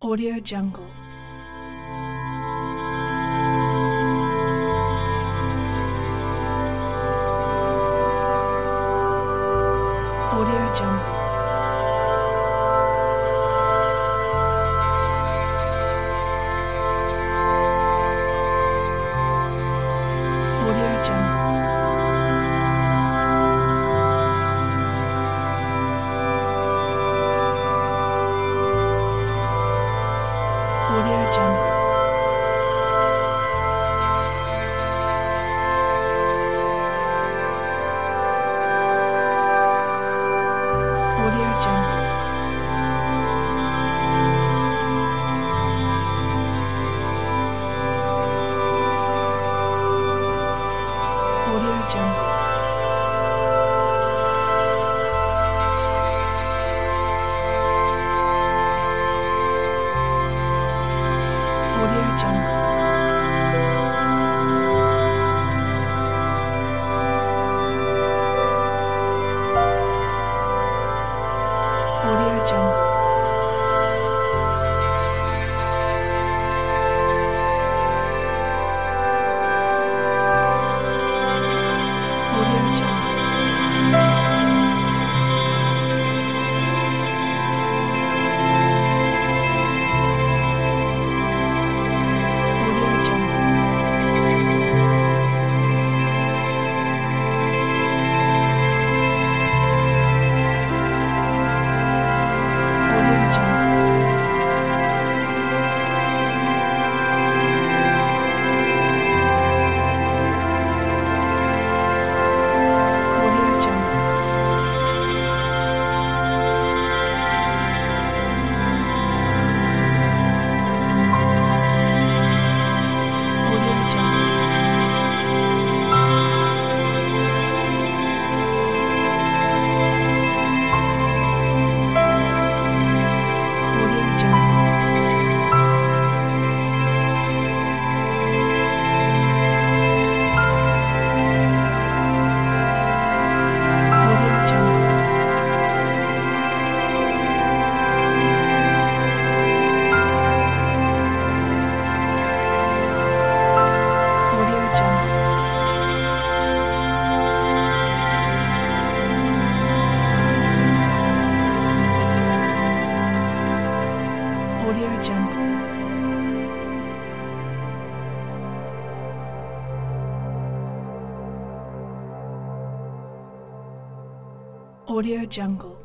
Audio Jungle. Audio Jungle. Audio Jungle. Audio Jungle. Audio Jungle. Audio Jungle. Audio Jungle. Audio Jungle. Audio Jungle. Audio Jungle. Audio Jungle. Audio Jungle. Audio Jungle. Audio Jungle. Audio Jungle. Audio Jungle. Audio Jungle. Audio Jungle.